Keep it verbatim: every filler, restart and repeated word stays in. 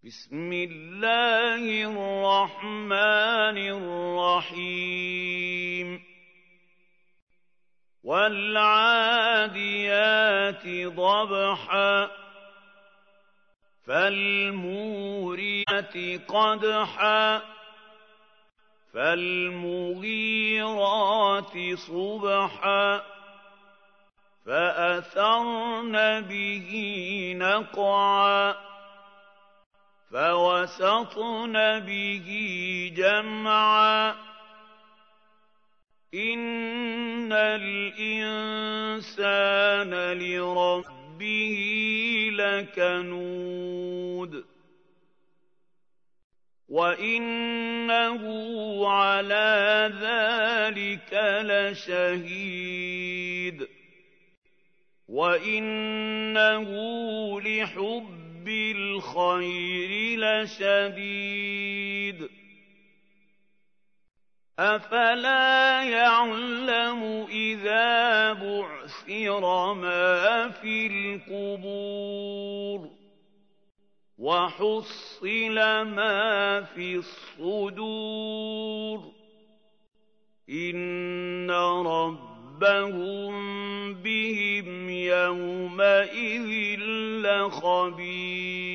بسم الله الرحمن الرحيم والعاديات ضبحا فالموريات قدحا فالمغيرات صبحا فأثرن به نقعا فوسطن به جمعا إن الإنسان لربه لكنود وإنه على ذلك لشهيد وإنه لحب بالخير لشديد أفلا يعلم إذا بعثر ما في القبور وحصل ما في الصدور إن ربهم بهم يومئذ لخبير